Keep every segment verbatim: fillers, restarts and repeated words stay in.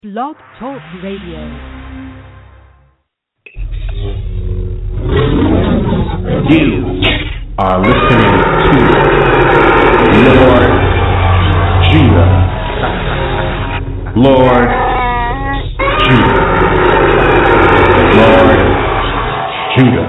Blog Talk Radio. You are listening to Lord Judah. Lord Judah. Lord Judah.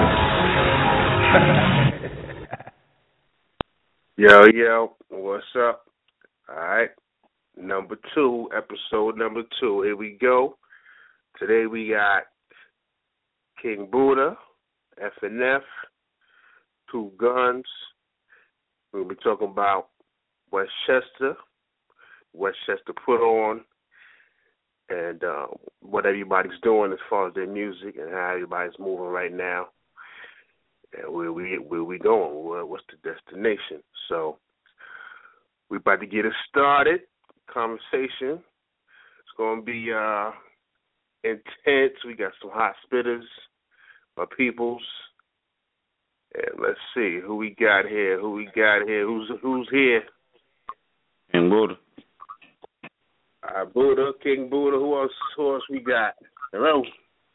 Yo, yo, what's up? All right, number two, episode number two. Here we go. Today we got King Buddha, F N F, Two Guns. We'll be talking about Westchester, Westchester Put On, and uh, what everybody's doing as far as their music and how everybody's moving right now. And where we where we going? Where, what's the destination? So we about to get it started. Conversation. It's gonna be uh, intense. We got some hot spitters, my peoples. And let's see who we got here. Who we got here? Who's who's here? King Buddha. Uh, Buddha, King Buddha. Who else? Who else we got? Hello.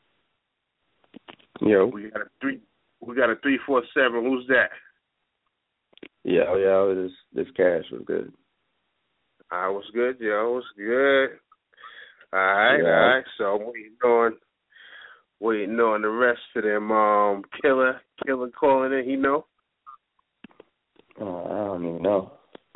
Yo. We got a three. We got a three four seven. Who's that? Yeah, yeah. This this cash was good. I was good, yo. Was good. All right, Yeah. all right. So I'm waiting on, waiting on the rest of them. Um, killer, killer calling it. He know. Oh, I don't even know.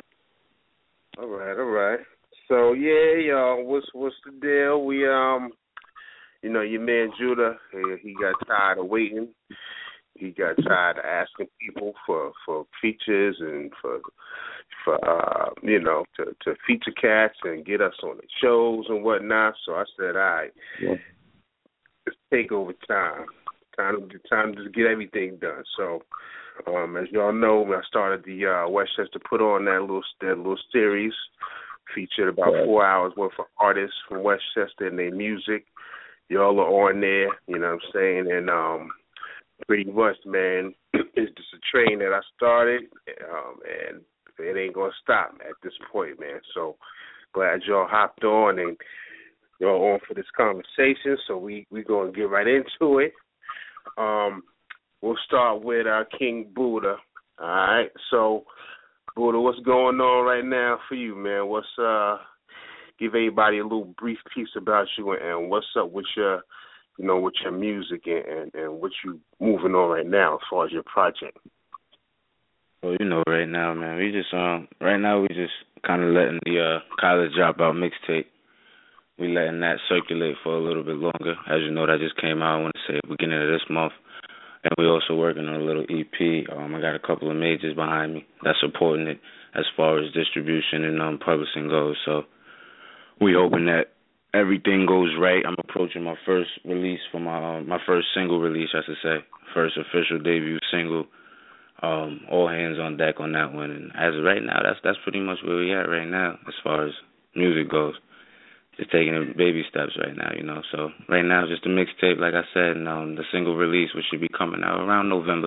All right, all right. So yeah, y'all. What's what's the deal? We um, you know, your man Judah. He, he got tired of waiting. He got tired of asking people for, for features and for for uh, you know to, to feature cats and get us on the shows and whatnot. So I said, all right, Yeah. it's takeover time. Time to time to get everything done. So um, as y'all know, I started the uh, Westchester Put On that little that little series. Featured about Right. four hours worth of artists from Westchester and their music. Y'all are on there, you know what I'm saying, and um. Pretty much, man, it's just a train that I started, um, and it ain't going to stop at this point, man. So glad y'all hopped on and y'all on for this conversation. So we we going to get right into it. Um, we'll start with uh, King Buddha. All right. So, Buddha, what's going on right now for you, man? What's uh? Give everybody a little brief piece about you and, and what's up with your you know, with your music and, and, and what you moving on right now as far as your project. Well, you know, right now, man, we just um, right now we just kind of letting the uh, college dropout mixtape. We letting that circulate for a little bit longer. As you know, that just came out. I want to say beginning of this month, and we also working on a little E P. Um, I got a couple of majors behind me that's supporting it as far as distribution and um publishing goes. So we hoping that everything goes right. I'm approaching my first release for my uh, my first single release, I should say, first official debut single. Um, all hands on deck on that one. And as of right now, that's that's pretty much where we at right now as far as music goes. Just taking it baby steps right now, you know. So right now, just a mixtape, like I said, and um, the single release, which should be coming out around November.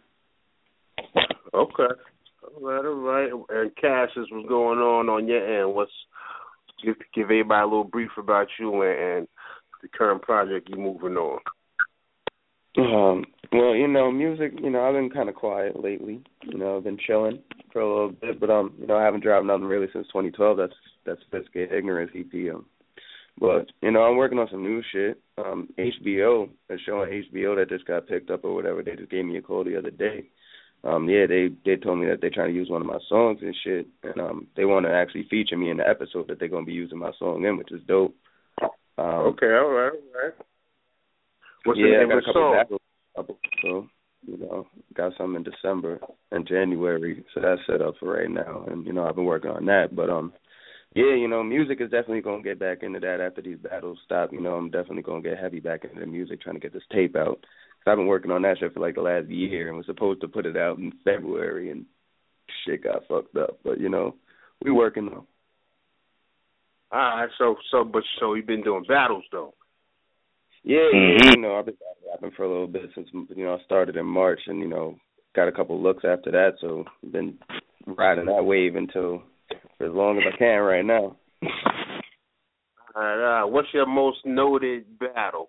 Okay. All right, all right. And Cassius, what's going on on your end? What's Give, give everybody a little brief about you and, and the current project you're moving on. Um. Well, you know, music. You know, I've been kind of quiet lately. You know, I've been chilling for a little bit, but um, you know, I haven't dropped nothing really since twenty twelve. That's that's Sophisticated Ignorance E P. Um, but you know, I'm working on some new shit. Um, H B O, a show on H B O that just got picked up or whatever. They just gave me a call the other day. Um, yeah, they they told me that they're trying to use one of my songs and shit, and um, they want to actually feature me in the episode that they're gonna be using my song in, which is dope. Um, okay, all right, all right. What's yeah, the I name got of a the couple song? battles, couple, so you know, got some in December and January, so that's set up for right now, and you know, I've been working on that, but um, yeah, you know, music is definitely gonna get back into that after these battles stop. You know, I'm definitely gonna get heavy back into the music, trying to get this tape out. I've been working on that shit for like the last year and was supposed to put it out in February and shit got fucked up. But, you know, we working though. All right, so, so, but, so you've been doing battles, though? Yeah, Mm-hmm. yeah, you know, I've been rapping for a little bit since, you know, I started in March and, you know, got a couple looks after that, so I've been riding that wave until for as long as I can right now. uh, what's your most noted battle?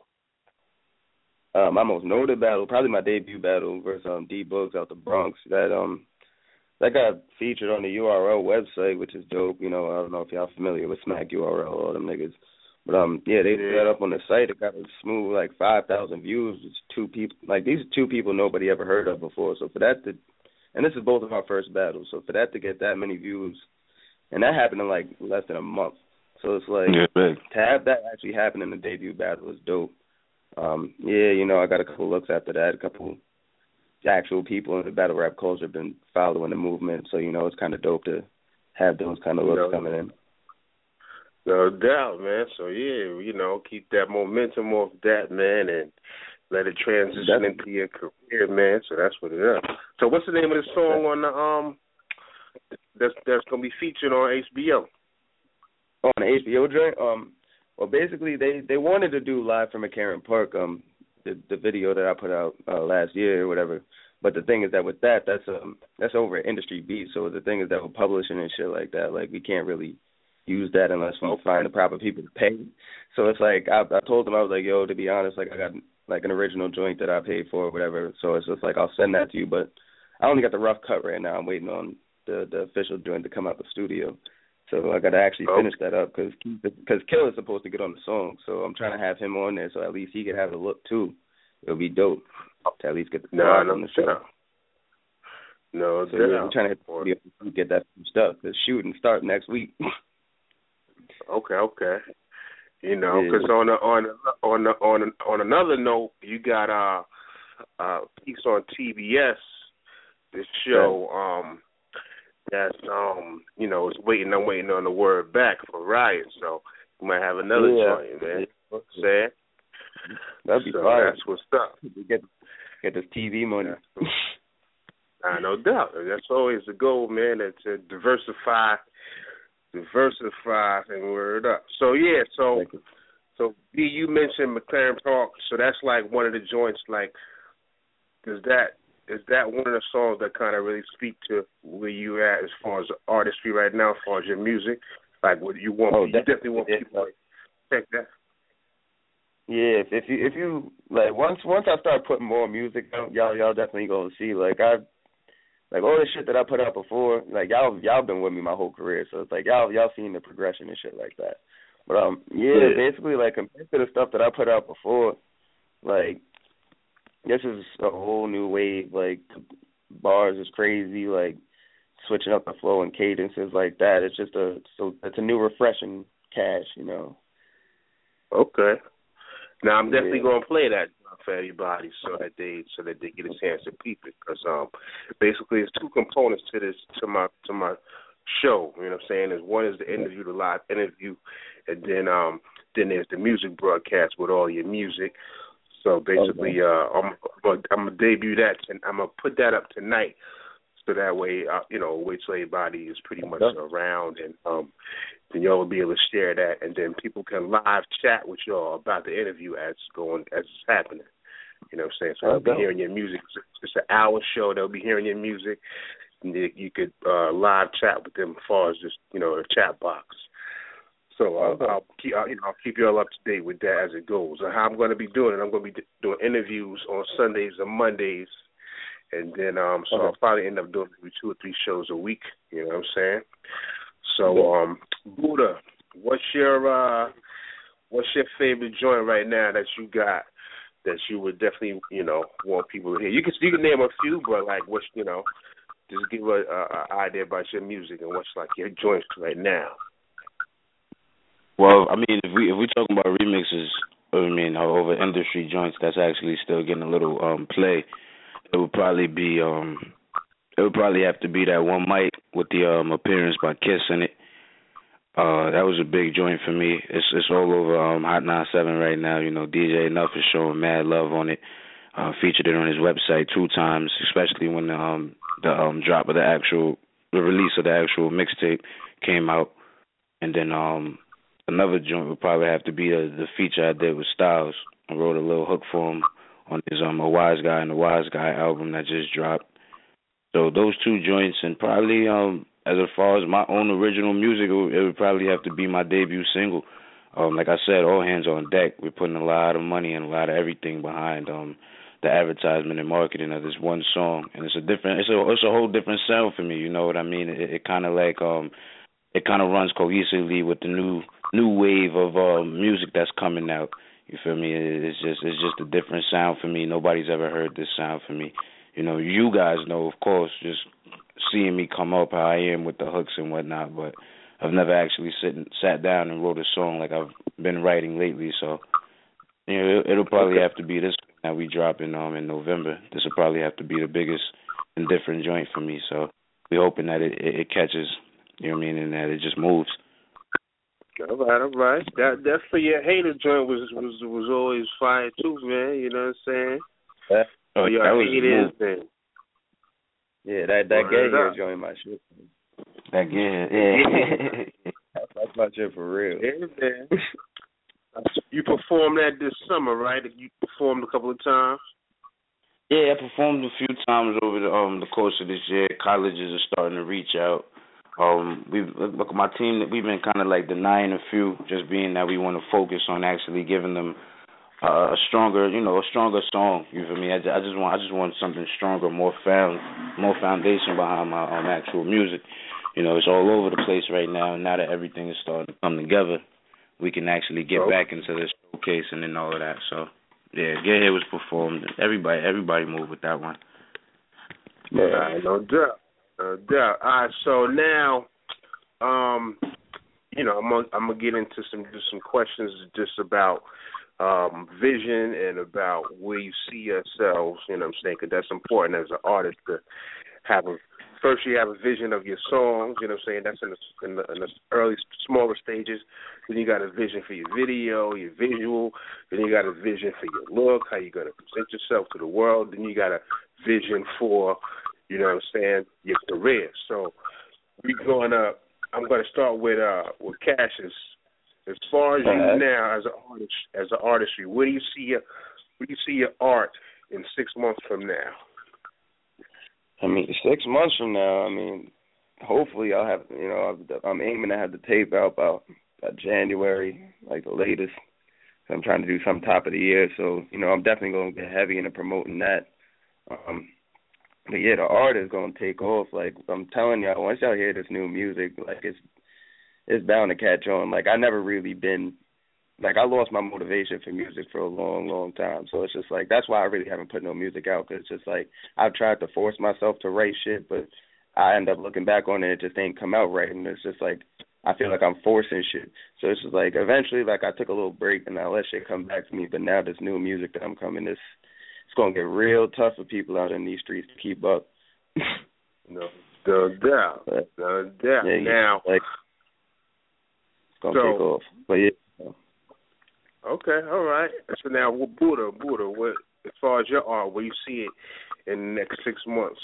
Uh, my most noted battle, probably my debut battle versus um, D Books out the Bronx. That um that got featured on the U R L website, which is dope. You know, I don't know if y'all familiar with Smack U R L, all them niggas. But um yeah, they yeah. put that up on the site. It got a smooth like five thousand views. It's two people like these are two people nobody ever heard of before. So for that to, and this is both of our first battles. So for that to get that many views, and that happened in like less than a month. So it's like yeah, to have that actually happen in the debut battle is dope. Um, yeah, you know, I got a couple looks after that. A couple actual people in the battle rap culture have been following the movement, so you know it's kind of dope to have those kind of looks no, coming in. No doubt, man. So yeah, you know, keep that momentum off that, man, and let it transition Definitely. into your career, man. So that's what it is. So what's the name of the song on the um that's that's gonna be featured on H B O? On the H B O joint, um. Well, basically, they, they wanted to do Live from McCarran Park, um, the the video that I put out uh, last year or whatever. But the thing is that with that, that's um that's over at Industry Beat. So the thing is that with publishing and shit like that, like we can't really use that unless we Okay. find the proper people to pay. So it's like I, I told them, I was like, yo, to be honest, like I got like an original joint that I paid for or whatever. So it's just like I'll send that to you, but I only got the rough cut right now. I'm waiting on the the official joint to come out the studio. So I got to actually finish that up because because Kill is supposed to get on the song. So I'm trying to have him on there so at least he can have a look too. It'll be dope to at least get the no, no, no, on the show. No, so yeah, I'm trying to get that stuff. The shooting start next week. Okay, okay. You know, yeah. because on a, on a, on a, on a, on another note, you got uh, uh piece on T B S. This show, um. That's um, you know, it's waiting. I'm waiting on the word back for Riot, so we might have another yeah. joint, man. Yeah. Saying that'd be so fire. That's what's up. Get get this T V money. Uh, no doubt. That's always the goal, man. To, to diversify, diversify, and word up. So yeah, so so B, you mentioned McCarran Park, so that's like one of the joints. Like, does that? Is that one of the songs that kind of really speak to where you at as far as artistry right now, as far as your music? Like, what you want? Oh, you definitely want people to check that. Yeah, if, if you if you like once once I start putting more music out, y'all y'all definitely gonna see like I like all the shit that I put out before. Like y'all y'all been with me my whole career, so it's like y'all y'all seen the progression and shit like that. But um yeah, yeah. basically like compared to the stuff that I put out before, like. This is a whole new wave. Like bars is crazy. Like switching up the flow and cadences like that. It's just a so it's a new refreshing Cash, you know. Okay. Now I'm definitely yeah. gonna play that for everybody so that they so that they get a chance to peep it because um basically there's two components to this to my to my show. You know what I'm saying? There's one is the interview, the live interview, and then um then there's the music broadcast with all your music. So basically, uh, I'm, I'm gonna debut that, and I'm gonna put that up tonight, so that way, uh, you know, wait till everybody is pretty much around, and um, then y'all will be able to share that, and then people can live chat with y'all about the interview as it's going as it's happening. You know what I'm saying? So they'll be hearing your music. It's an hour show. They'll be hearing your music, and you could uh, live chat with them as far as just you know the chat box. So uh, I'll keep I'll, you know, I'll keep you all up to date with that as it goes. And how I'm going to be doing it, I'm going to be doing interviews on Sundays and Mondays, and then um, so okay. I'll probably end up doing maybe two or three shows a week. You know what I'm saying? So um, Buddha, what's your uh, what's your favorite joint right now that you got that you would definitely you know want people to hear? You can you can name a few, but like what's you know just give a, a, a idea about your music and what's like your joints right now. Well, I mean, if we if we talking about remixes, I mean, over industry joints, that's actually still getting a little um, play. It would probably be, um, it would probably have to be that One Mic with the um, appearance by Kiss in it. Uh, that was a big joint for me. It's it's all over um, Hot ninety-seven right now. You know, D J Enough is showing mad love on it. Uh, featured it on his website two times, especially when the um, the um, drop of the actual, the release of the actual mixtape came out, and then um. Another joint would probably have to be the, the feature I did with Styles. I wrote a little hook for him on his um A Wise Guy and the Wise Guy album that just dropped. So those two joints, and probably um as far as my own original music, it would, it would probably have to be my debut single, um, like I said, all hands on deck. We're putting a lot of money and a lot of everything behind um the advertisement and marketing of this one song, and it's a different, it's a it's a whole different sound for me. You know what I mean? It, it kind of like um, it kind of runs cohesively with the new new wave of um music that's coming out. You feel me? It, it's just it's just a different sound for me. Nobody's ever heard this sound for me. You know, you guys know, of course, just seeing me come up how I am with the hooks and whatnot, but I've never actually sit sat down and wrote a song like I've been writing lately. So, you know, it, it'll probably have to be this that we drop in um in November. This will probably have to be the biggest and different joint for me. So we're hoping that it, it, it catches, you know what I mean, and that it just moves. All right, all right. That that for your hater joint was was was always fire too, man. You know what I'm saying? Yeah. Oh, that your was haters, man. Yeah, that that Word gay hair up. joint my shit. That yeah. That's, that's my shit for real. Yeah, man. You performed that this summer, right? You performed a couple of times. Yeah, I performed a few times over the um the course of this year. Colleges are starting to reach out. Um, we look, my team, we've been kind of like denying a few, just being that we want to focus on actually giving them uh, a stronger, you know, a stronger song. You feel me? I, I just want, I just want something stronger, more found, more foundation behind my um, actual music. You know, it's all over the place right now. And now that everything is starting to come together, we can actually get Oh. back into the showcase and then all of that. So, yeah, Get Here was performed. Everybody, everybody moved with that one. Yeah, no doubt, no doubt. All right, so now, um, you know, I'm gonna, I'm gonna get into some just some questions just about um, vision and about where you see yourselves. You know what I'm saying? Because that's important as an artist to have a. First, you have a vision of your songs. You know what I'm saying? That's in the, in the, in the early, smaller stages. Then you got a vision for your video, your visual. Then you got a vision for your look, how you're gonna present yourself to the world. Then you got a vision for, you know what I'm saying, your career. So we're going to, I'm going to start with uh with Cassius. As far as you Uh-huh. now as an artist, as an artistry, where do you see your, where do you see your art in six months from now? I mean, six months from now, I mean, hopefully I'll have, you know, I'm aiming to have the tape out about, about January, like the latest. I'm trying to do some top of the year, so, you know, I'm definitely going to get heavy into promoting that. Um, but, yeah, the art is going to take off. Like, I'm telling y'all, once y'all hear this new music, like, it's it's bound to catch on. Like, I never really been, like, I lost my motivation for music for a long, long time. So it's just like, that's why I really haven't put no music out, because it's just like, I've tried to force myself to write shit, but I end up looking back on it, it just ain't come out right. And it's just like, I feel like I'm forcing shit. So it's just like, eventually, like, I took a little break and I let shit come back to me. But now this new music that I'm coming, it's, it's going to get real tough for people out in these streets to keep up. No, no doubt. But, No doubt. yeah, Now, like, it's going to so, take off. But yeah. okay, all right. So now, Buddha, Buddha, what, as far as your art, where you see it in the next six months?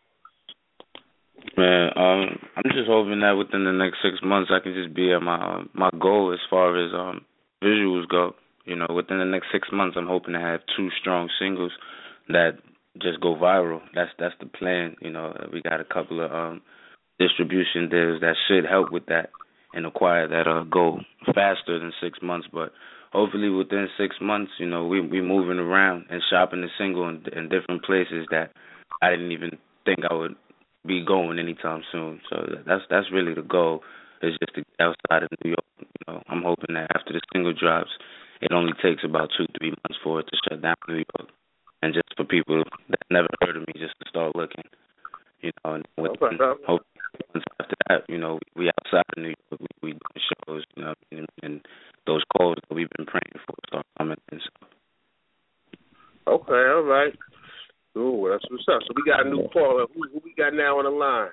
Man, um, I'm just hoping that within the next six months I can just be at my uh, my goal as far as um visuals go. You know, within the next six months, I'm hoping to have two strong singles that just go viral. That's that's the plan. You know, we got a couple of um distribution deals that should help with that and acquire that uh goal faster than six months. But hopefully within six months, you know, we we moving around and shopping the single in, in different places that I didn't even think I would be going anytime soon. So that's that's really the goal, is just to get outside of New York. You know, I'm hoping that after the single drops, it only takes about two, three months for it to shut down New York, and just for people that never heard of me just to start looking. You know, and with, Okay. hopefully once after that, you know, we outside of New York, we, we doing shows, you know, and, and those calls that we've been praying for start coming in. So. Okay, all right. Ooh, that's what's up. So we got a new caller. Who, who we got now on the line?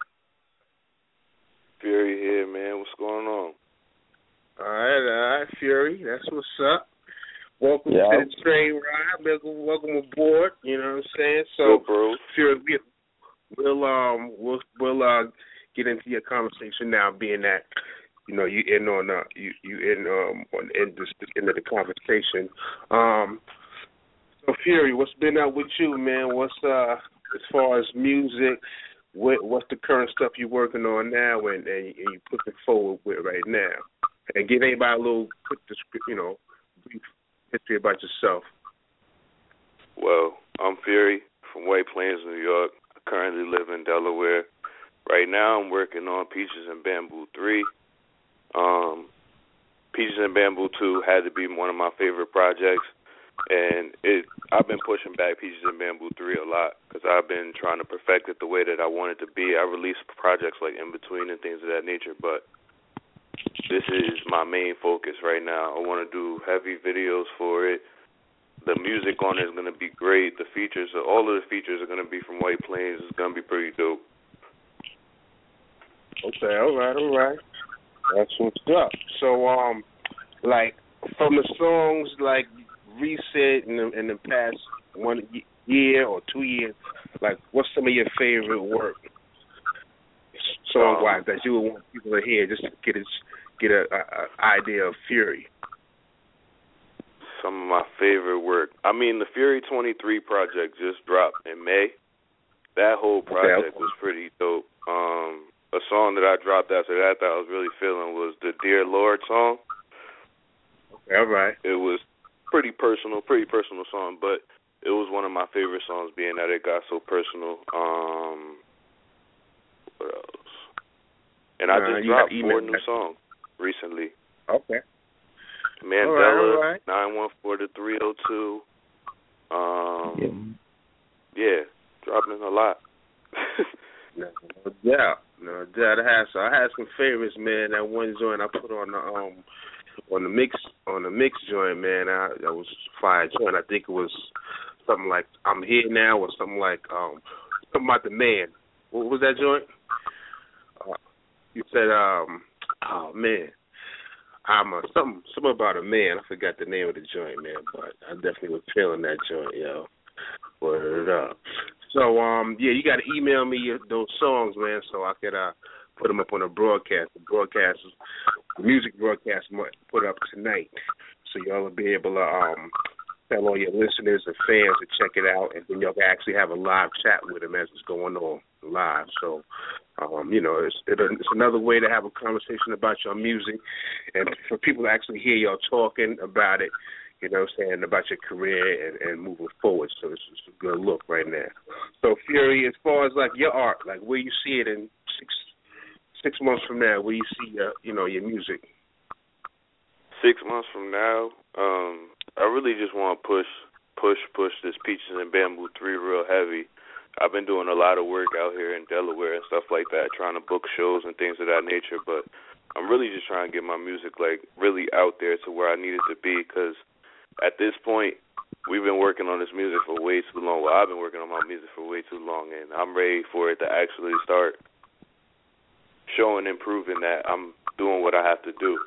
Fury here, man. What's going on? All right, all right, Fury. That's what's up. Welcome Yeah. to the train ride. Welcome, welcome aboard. You know what I'm saying? So, Yo, bro. Fury, we, we'll um, we'll we'll uh get into your conversation now, being that you know you in on uh you you in um on in this into the conversation. Um, so Fury, what's been up with you, man? What's uh as far as music? What what's the current stuff you're working on now and and you pushing forward with right now? and give anybody a little quick description, you know, brief history about yourself. Well, I'm Fury from White Plains, New York. I currently live in Delaware. Right now, I'm working on Peaches and Bamboo three. Um, Peaches and Bamboo two had to be one of my favorite projects, and it I've been pushing back Peaches and Bamboo three a lot because I've been trying to perfect it the way that I want it to be. I release projects like In Between and things of that nature, but this is my main focus right now. I want to do heavy videos for it. The music on it is going to be great. The features, all of the features are going to be from White Plains. It's going to be pretty dope. Okay, all right, all right. That's what's up. So, um, like, from the songs, like, recent in the, in the past one year or two years, like, what's some of your favorite work, song-wise, um, that you would want people to hear just to get a, get a, a, a idea of Fury? Some of my favorite work. I mean, the Fury twenty-three project just dropped in May. That whole project okay. was pretty dope. Um, a song that I dropped after that that I was really feeling was the Dear Lord song. Okay, all right. It was pretty personal, pretty personal song, but it was one of my favorite songs being that it got so personal. Um, what else? And I uh, just dropped four new songs recently. Okay. Mandela, all right, all right. nine one four to three oh two. Um, yeah. yeah, dropping a lot. No doubt, no doubt. I had so I had some favorites, man. That one joint I put on the um on the mix on the mix joint, man. I that was fire joint. I think it was something like I'm Here Now or something like um something about the man. What was that joint? Uh, you said um oh man. I'm a, something, something about a man. I forgot the name of the joint, man, but I definitely was feeling that joint, yo. Word up. So, um, yeah, you got to email me your, those songs, man, so I could uh, put them up on a broadcast. The broadcast, the music broadcast, might put up tonight, so y'all will be able to um, tell all your listeners and fans to check it out, and then y'all can actually have a live chat with them as it's going on live. So, um, you know, it's, it's another way to have a conversation about your music and for people to actually hear y'all talking about it, you know what I'm saying, about your career and, and moving forward. So it's, it's a good look right now. So, Fury, as far as, like, your art, like, where you see it in six six months from now, where you see, your, you know, your music? Six months from now, um, I really just want to push, push, push this Peaches and Bamboo three real heavy. I've been doing a lot of work out here in Delaware and stuff like that, trying to book shows and things of that nature, but I'm really just trying to get my music, like, really out there to where I need it to be, because at this point, we've been working on this music for way too long. Well, I've been working on my music for way too long, and I'm ready for it to actually start showing and proving that I'm doing what I have to do.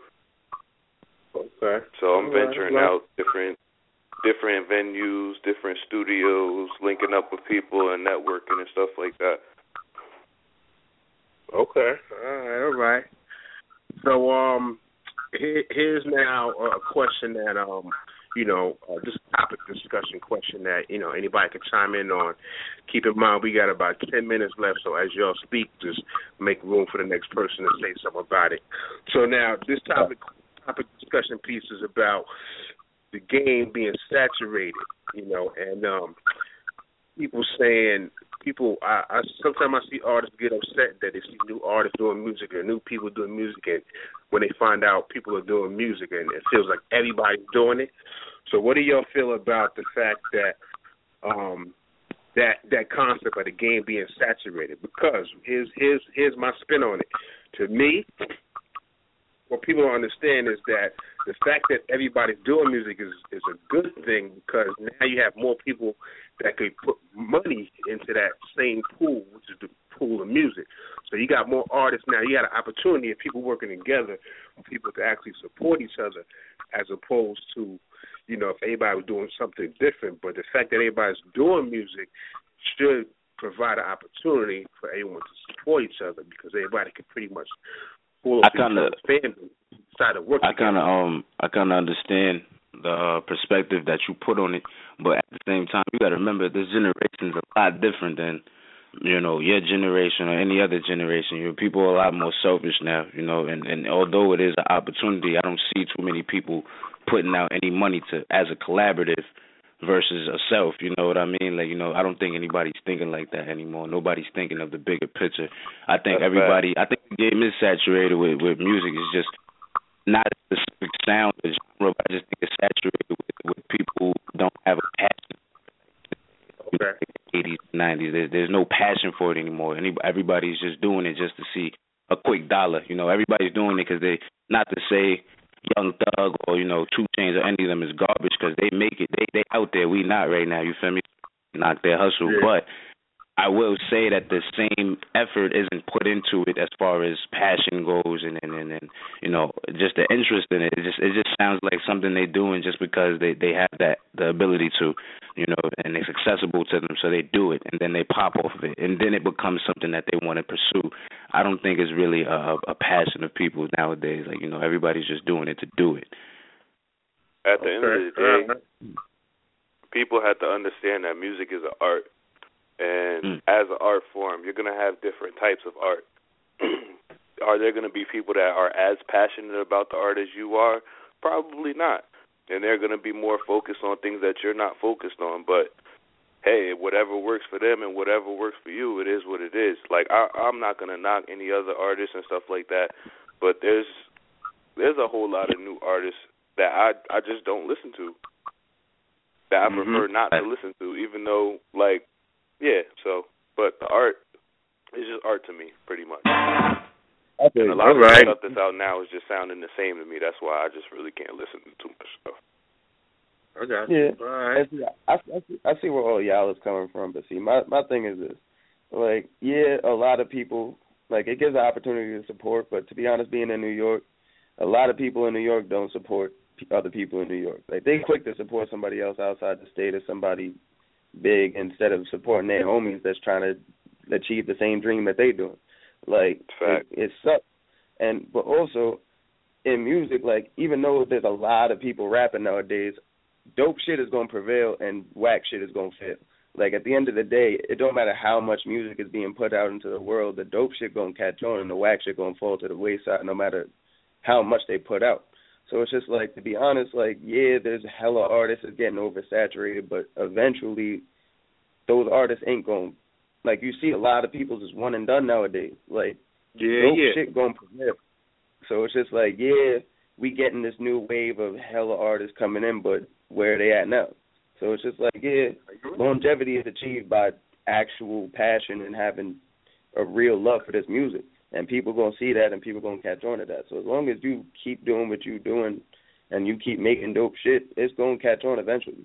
Okay. So I'm venturing right, right. out different different venues, different studios, linking up with people and networking and stuff like that. Okay. All right, all right. So um, here, here's now a question that, um, you know, uh, just a topic discussion question that, you know, anybody can chime in on. Keep in mind we got about ten minutes left, so as y'all speak, just make room for the next person to say something about it. So now this topic topic discussion piece is about the game being saturated, you know, and um, people saying, people, I, I sometimes I see artists get upset that they see new artists doing music or new people doing music, and when they find out people are doing music and it feels like everybody's doing it. So what do y'all feel about the fact that um, that that concept of the game being saturated? Because here's here's here's my spin on it. To me, what people don't understand is that the fact that everybody's doing music is, is a good thing, because now you have more people that could put money into that same pool, which is the pool of music. So you got more artists now. You got an opportunity of people working together, for people to actually support each other, as opposed to, you know, if everybody was doing something different. But the fact that everybody's doing music should provide an opportunity for everyone to support each other, because everybody can pretty much pull up I kinda, family, decide to work I kind of um I kind of understand the uh, perspective that you put on it, but at the same time, you got to remember this generation is a lot different than you know, your generation or any other generation. You know, people are a lot more selfish now, you know, and, and although it is an opportunity, I don't see too many people putting out any money to as a collaborative versus a self, you know what I mean? Like, you know, I don't think anybody's thinking like that anymore. Nobody's thinking of the bigger picture. I think That's everybody, bad. I think the game is saturated with, with music. It's just not a specific sound or genre, but I just think it's saturated with, with people who don't have a passion. Okay. eighties, nineties, there's, there's no passion for it anymore. Any, everybody's just doing it just to see a quick dollar. You know, everybody's doing it because they, not to say Young Thug or, you know, two Chainz or any of them is garbage because they make it. They they out there. We not right now. You feel me? Knock their hustle. Yeah. But I will say that the same effort isn't put into it as far as passion goes and, and, and, and you know, just the interest in it. It just it just sounds like something they're doing just because they, they have that the ability to, you know, and it's accessible to them, so they do it, and then they pop off of it, and then it becomes something that they want to pursue. I don't think it's really a, a passion of people nowadays. Like, you know, everybody's just doing it to do it. At the end of the day, people have to understand that music is an art. And mm. as an art form, you're going to have different types of art. Are there going to be people that are as passionate about the art as you are? Probably not. And they're going to be more focused on things that you're not focused on. But, hey, whatever works for them and whatever works for you, it is what it is. Like, I, I'm not going to knock any other artists and stuff like that. But there's there's a whole lot of new artists that I, I just don't listen to, that I mm-hmm. prefer not to listen to, even though, like, yeah, so, but the art is just art to me, pretty much. And a lot of the stuff that's out now is just sounding the same to me. That's why I just really can't listen to too much stuff. Okay. Yeah. All right. I, I, see, I see where all y'all is coming from, but see, my, my thing is this. Like, yeah, a lot of people, like, it gives an opportunity to support, but to be honest, being in New York, a lot of people in New York don't support other people in New York. Like, they quick to support somebody else outside the state or somebody big instead of supporting their homies that's trying to achieve the same dream that they doing. Like, it, it sucks. And but also in music, like, even though there's a lot of people rapping nowadays, dope shit is gonna prevail and whack shit is gonna fail. Like, at the end of the day, it don't matter how much music is being put out into the world, the dope shit gonna catch on and the whack shit gonna fall to the wayside no matter how much they put out. So it's just like, to be honest, like, yeah, there's hella artists that's getting oversaturated, but eventually those artists ain't going, like, you see a lot of people just one and done nowadays. Like, yeah, dope yeah. shit going to prevail. So it's just like, yeah, we getting this new wave of hella artists coming in, but where are they at now? So it's just like, yeah, longevity is achieved by actual passion and having a real love for this music. And people going to see that and people going to catch on to that. So as long as you keep doing what you're doing and you keep making dope shit, it's going to catch on eventually.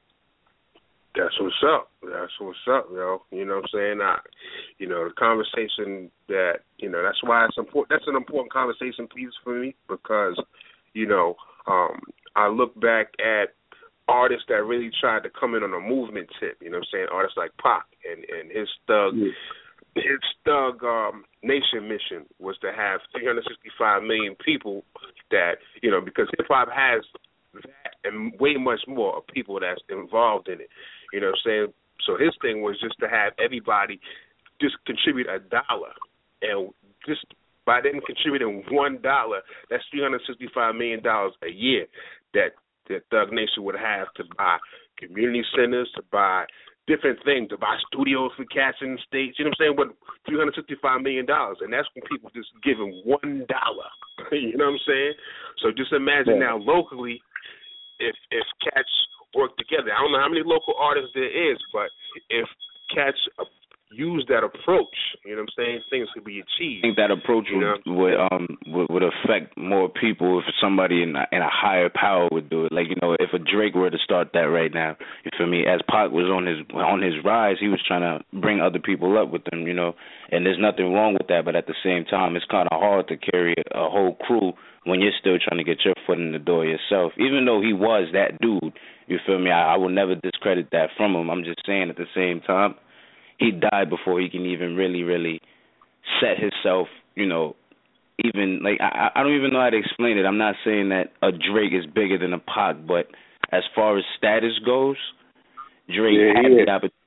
That's what's up. That's what's up, yo. You know what I'm saying? I, you know, the conversation that, you know, that's why it's important. That's an important conversation piece for me because, you know, um, I look back at artists that really tried to come in on a movement tip, you know what I'm saying? Artists like Pac and, and his Thug, yeah. his Thug um, Nation mission was to have three hundred sixty-five million people that, you know, because hip-hop has that and way much more of people that's involved in it. You know what I'm saying? So his thing was just to have everybody just contribute a dollar. And just by them contributing one dollar, that's three hundred sixty-five million dollars a year that, that Thug Nation would have to buy community centers, to buy different things, to buy studios for cats in the States. You know what I'm saying? With three hundred sixty-five million dollars. And that's when people just giving one dollar. You know what I'm saying? So just imagine yeah. now locally, if if cats work together. I don't know how many local artists there is, but if cats use that approach, you know what I'm saying, things could be achieved. I think that approach would, you know? would um would, would affect more people if somebody in a, in a higher power would do it. Like, you know, if a Drake were to start that right now, you feel me? As Pac was on his on his rise, he was trying to bring other people up with him, you know, and there's nothing wrong with that. But at the same time, it's kind of hard to carry a, a whole crew when you're still trying to get your foot in the door yourself. Even though he was that dude, you feel me? I, I will never discredit that from him. I'm just saying at the same time, he died before he can even really, really set himself, you know, even, like, I, I don't even know how to explain it. I'm not saying that a Drake is bigger than a Pac, but as far as status goes, Drake yeah, had yeah. the opportunity to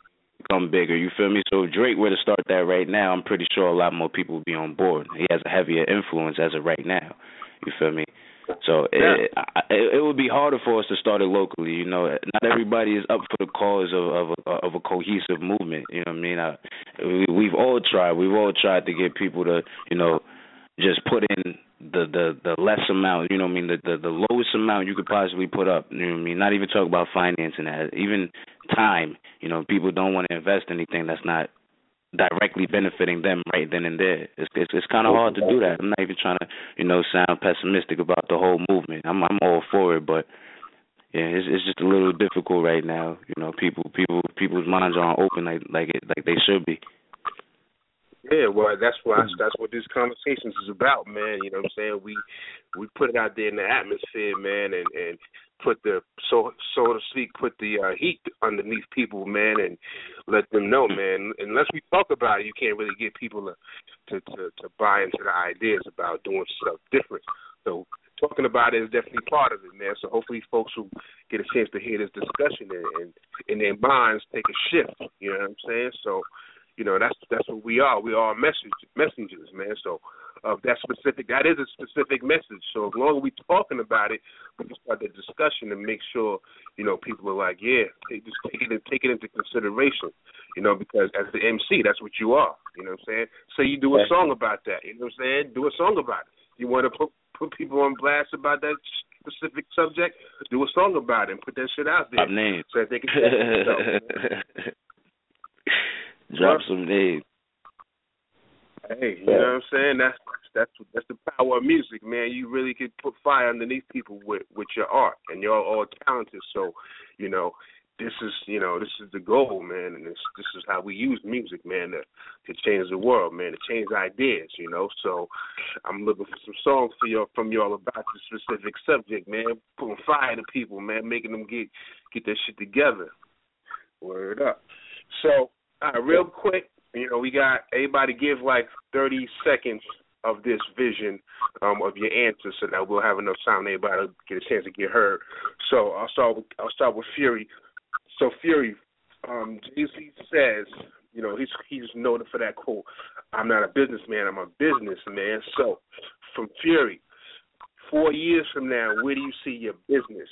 become bigger. You feel me? So if Drake were to start that right now, I'm pretty sure a lot more people would be on board. He has a heavier influence as of right now. You feel me? So yeah. it, it it would be harder for us to start it locally. You know, not everybody is up for the cause of of a, of a cohesive movement. You know what I mean? I, we, we've all tried. We've all tried to get people to, you know, just put in the, the, the less amount, you know what I mean, the, the, the lowest amount you could possibly put up, you know what I mean, not even talk about financing that, even time, you know, people don't want to invest anything that's not directly benefiting them right then and there. It's it's, it's kind of hard to do that. I'm not even trying to, you know, sound pessimistic about the whole movement. I'm I'm all for it, but yeah, it's it's just a little difficult right now. You know, people people people's minds aren't open like like it like they should be. Yeah, well, that's what that's what this conversation is about, man. You know what I'm saying? We we put it out there in the atmosphere, man, and, and put the so so to speak, put the uh, heat underneath people, man, and let them know, man. Unless we talk about it, you can't really get people to to to, to buy into the ideas about doing stuff different. So talking about it is definitely part of it, man. So hopefully folks will get a chance to hear this discussion and, and in their minds take a shift. You know what I'm saying? So. You know, that's that's what we are. We are message, messengers, man. So uh, that specific, that is a specific message. So as long as we're talking about it, we can start the discussion and make sure, you know, people are like, yeah, take, just take it, take it into consideration, you know, because as the M C, that's what you are. You know what I'm saying? So you do a song about that. You know what I'm saying? Do a song about it. You want to put, put people on blast about that specific subject, do a song about it and put that shit out there. Name. So that they can check it out. Drop some names. Hey, you know what I'm saying? That's that's that's the power of music, man. You really could put fire underneath people with, with your art, and you're all talented. So, you know, this is you know this is the goal, man, and this this is how we use music, man, to to change the world, man, to change ideas, you know. So, I'm looking for some songs for y'all from y'all about this specific subject, man. Putting fire to people, man, making them get get that shit together. Word up. So. All right, real quick, you know, we got everybody give like thirty seconds of this vision um, of your answer, so that we'll have enough time for everybody to get a chance to get heard. So I'll start with I'll start with Fury. So Fury, um, Jay-Z says, you know, he's he's noted for that quote. I'm not a businessman, I'm a businessman. So from Fury, four years from now, where do you see your business?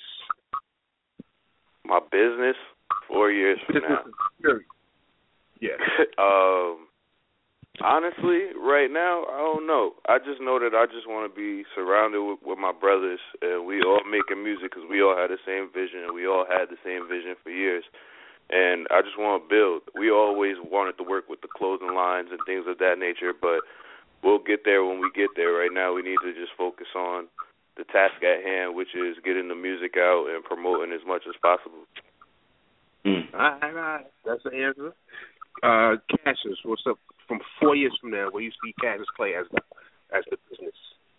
My business, four years from business now. Fury. Yeah. um, honestly, right now, I don't know. I just know that I just want to be surrounded with, with my brothers, and we all making music because we all had the same vision, and we all had the same vision for years. And I just want to build. We always wanted to work with the clothing lines and things of that nature, but we'll get there when we get there. Right now, we need to just focus on the task at hand, which is getting the music out and promoting as much as possible. Mm. All right, all right. That's the answer. Uh, Cassius, what's up? From four years from now, where you see Cassius Clay as the as the business?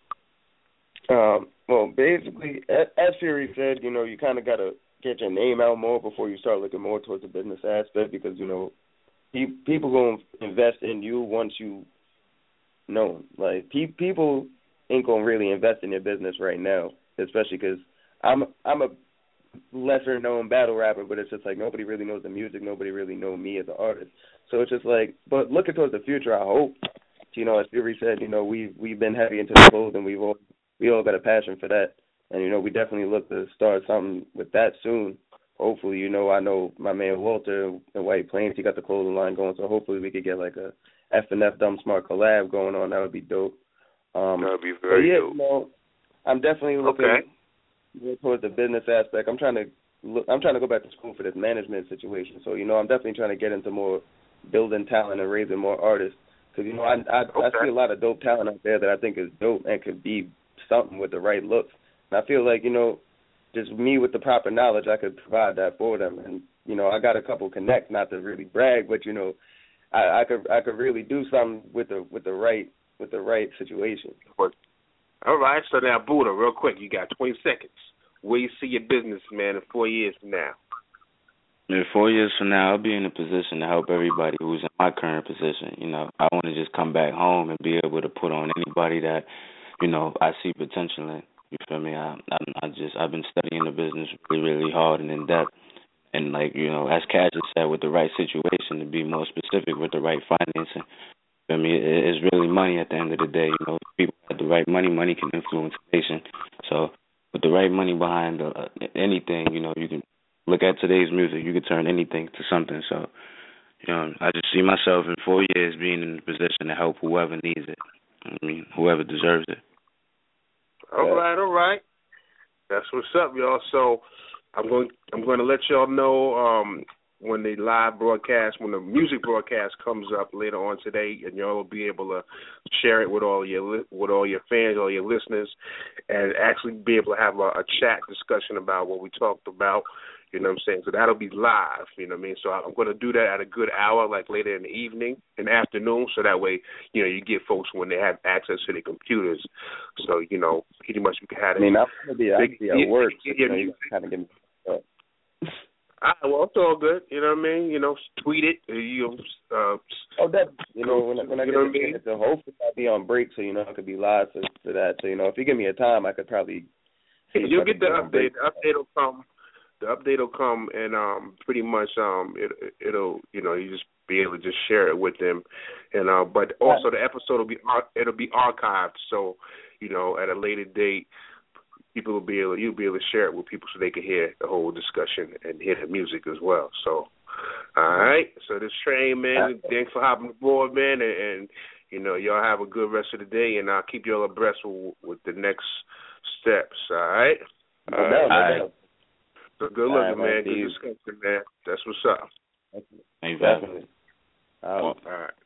Um, well, basically, as Fury said, you know, you kind of got to get your name out more before you start looking more towards the business aspect, because, you know, pe- people going to invest in you once you know. Like, pe- people ain't going to really invest in your business right now, especially because I'm, I'm a lesser known battle rapper, but it's just like nobody really knows the music, nobody really knows me as an artist. So it's just like, but looking towards the future, I hope, you know, as Fury said, you know, we've we've been heavy into the clothes, and we've all we all got a passion for that, and you know, we definitely look to start something with that soon. Hopefully, you know, I know my man Walter in White Plains, he got the clothing line going, so hopefully we could get like a F and F Dumb Smart collab going on. That would be dope. Um, that would be very yeah, dope. You know, I'm definitely looking. Okay. Towards the business aspect. I'm trying to look. I'm trying to go back to school for this management situation. So you know, I'm definitely trying to get into more building talent and raising more artists. Because you know, I I, okay. I see a lot of dope talent out there that I think is dope and could be something with the right looks. And I feel like, you know, just me with the proper knowledge, I could provide that for them. And you know, I got a couple connects, not to really brag, but you know, I, I could I could really do something with the with the right with the right situation. All right, so now, Buddha, real quick, you got twenty seconds. Where you see your business, man, in four years from now? In four years from now, I'll be in a position to help everybody who's in my current position. You know, I want to just come back home and be able to put on anybody that, you know, I see potential in. You feel me? I, I, I just, I've been studying the business really, really hard and in depth. And, like, you know, as Cash has said, with the right situation, to be more specific, with the right financing, I mean, it, it's really money at the end of the day. You know, people have the right money. Money can influence a nation. So with the right money behind uh, anything, you know, you can look at today's music. You can turn anything to something. So, you know, I just see myself in four years being in a position to help whoever needs it. I mean, whoever deserves it. All right, all right. That's what's up, y'all. So I'm going I'm going to let y'all know um, when the live broadcast, when the music broadcast comes up later on today, and y'all will be able to share it with all your with all your fans, all your listeners, and actually be able to have a, a chat discussion about what we talked about. You know what I'm saying? So that'll be live, you know what I mean? So I'm going to do that at a good hour, like later in the evening, in the afternoon, so that way, you know, you get folks when they have access to their computers. So, you know, pretty much we can have it. I mean, I'm going to be actually at work, so, you know, you kind of get me up. All right, well, it's all good, you know what I mean? You know, tweet it. You know, uh, oh, that, you know, when, when I get the chance, so hopefully I'll be on break, so, you know, I could be live to, to that. So, you know, if you give me a time, I could probably see You'll get the update. The update will come. The update will come, and um, pretty much um, it, it'll, you know, you just be able to just share it with them, and uh, but also the episode will be it'll be archived, so you know, at a later date, people will be able you'll be able to share it with people so they can hear the whole discussion and hear the music as well. So, all right, so this train, man, thanks for hopping aboard, man, and, and you know, y'all have a good rest of the day, and I'll keep y'all abreast with, with the next steps. All right, all right. All right. So good looking, right, man. Good discussion, man. That's what's up. Exactly. All right. All right.